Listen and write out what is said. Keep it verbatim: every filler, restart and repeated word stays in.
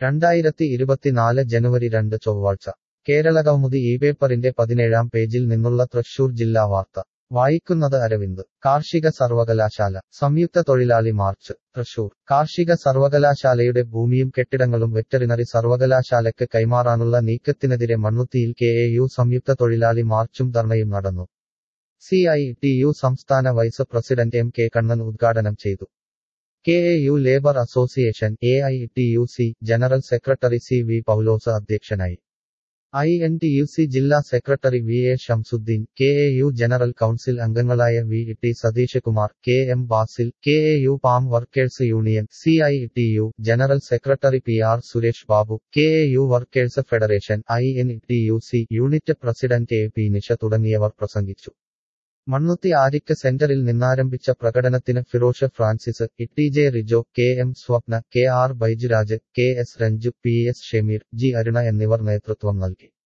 രണ്ടായിരത്തി ഇരുപത്തിനാല് ജനുവരി രണ്ട് ചൊവ്വാഴ്ച കേരളകൗമുദി ഈ പേപ്പറിന്റെ പതിനേഴാം പേജിൽ നിന്നുള്ള തൃശൂർ ജില്ലാ വാർത്ത വായിക്കുന്നത് അരവിന്ദ്. കാർഷിക സർവകലാശാല സംയുക്ത തൊഴിലാളി മാർച്ച് തൃശൂർ. കാർഷിക സർവകലാശാലയുടെ ഭൂമിയും കെട്ടിടങ്ങളും വെറ്ററിനറി സർവകലാശാലയ്ക്ക് കൈമാറാനുള്ള നീക്കത്തിനെതിരെ മണ്ണുത്തിയിൽ കെ എ യു സംയുക്ത തൊഴിലാളി മാർച്ചും ധർണയും നടന്നു. സി ഐ ടി യു സംസ്ഥാന vice president M K Kannan ഉദ്ഘാടനം ചെയ്തു. K A U labour association A I T U C general secretary C V Paulose അധ്യക്ഷനായി. I N T U C ജില്ലാ secretary V A Shamsudheen, K A U general council അംഗങ്ങളായ V T Satheesh Kumar, K M Basil, K A U palm workers union, C I T U general secretary P R Suresh Babu, K A U workers federation I N T U C unit president A P Nisha തുടങ്ങിയവർ പ്രസംഗിച്ചു. മണ്ണുത്തി ആരിക്ക് സെന്ററിൽ നിന്നാരംഭിച്ച പ്രകടനത്തിന് Firosh Francis, T J Rijo, K M Swapna, K R Baijuraj, K S Ranju, P S Shameer, G Aruna എന്നിവർ നേതൃത്വം നൽകി.